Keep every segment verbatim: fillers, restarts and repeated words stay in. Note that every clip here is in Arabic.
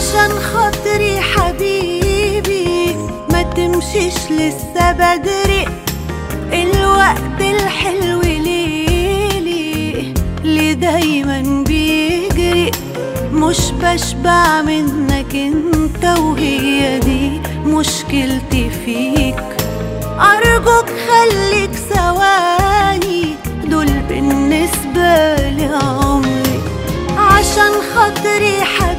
عشان خاطري حبيبي ما تمشيش لسه بدري، الوقت الحلو ليلي اللي دايما بيجري، مش بشبع منك انت وهي دي مشكلتي فيك. أرجوك خليك ثواني دول بالنسبة لي عمري، عشان خاطري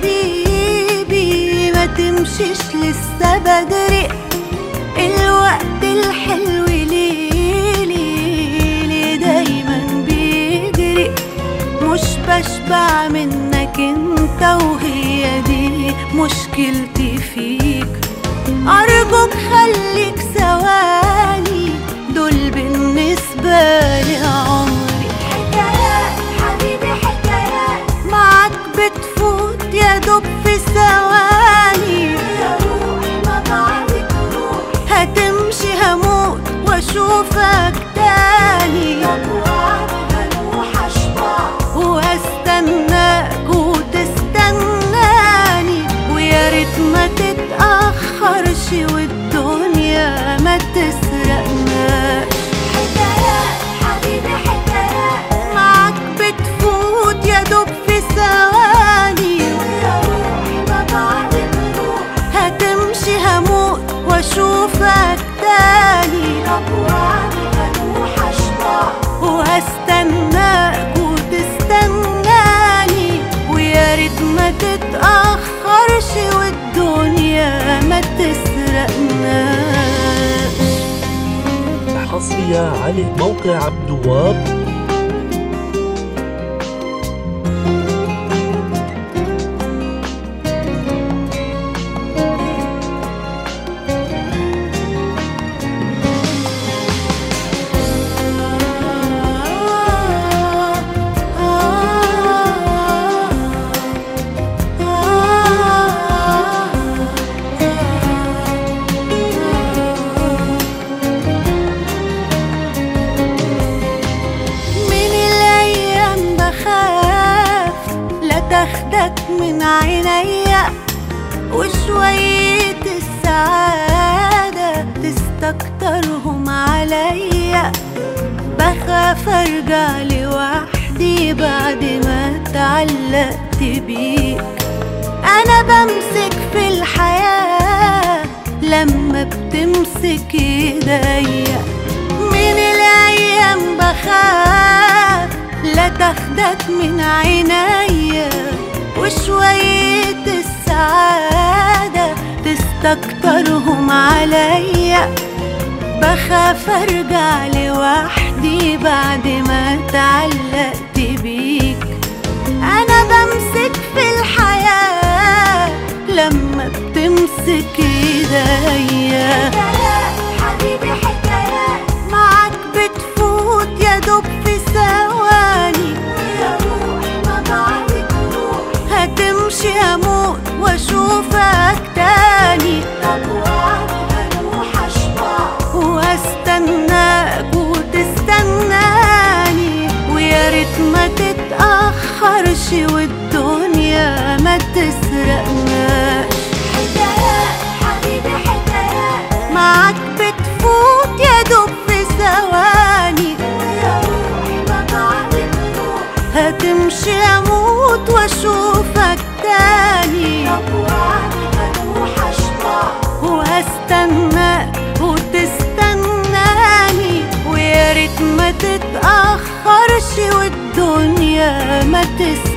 حبيبي ما تمشيش لسه بدري، الوقت الحلو ليلي اللي دايما بيجري، مش بشبع منك انت وهي دي مشكلتي فيك. أرجوك خليك ثواني دول بالنسبة لي عمري. حكايات حبيبي حكايات معاك بتفوت يا دوب في ثواني، يا روحي ما بعدك روح، هتمشي هموت واشوفك تاني، طب وعد هروح اشبع وهستناك وتستناني، ويا ريت ما تتأخرش والدنيا ما تسرقناش. حكايات حبيبي حكايات معاك بتفوت يا دوب في ثواني، يا روحي ما بعدك روح، هتمشي هموت واشوفك تاني، طب وعد هروح اشبع وهستناك وتستناني، ويا ريت ما تتأخرش والدنيا ما تسرقناش. حصرية على موقع عبد الوهاب. تاخدك من عينيا وشوية السعادة تستكترهم عليا، بخاف ارجع لوحدي بعد ما اتعلقت بيك. انا بمسك في الحياة لما بتمسك ايديا، من الايام بخاف لا تاخدك من عينيا وشوية السعادة تستكترهم عليا، بخاف ارجع لوحدي بعد ما اتعلقت بيك. انا بمسك في الحياة لما بتمسك ايديا. حكايات حبيبي حكايات معاك بتفوت يا دوب في ثواني، يا روحي ما بعدك روح، هتمشي هموت واشوفك تاني، طب وعد هروح اشبع وهستناك وتستناني، ويا ريت ما تتأخرش والدنيا ما تسرقناش. حكايات حبيبي حكايات معاك بتفوت يا دوب في ثواني، يا روحي ما بعدك روح، هتمشي اموت واشوفك تاني، طب وعد هروح اشبع وهستناك وتستناني، ويا ريت ما تتأخرش والدنيا ما تسرقناش.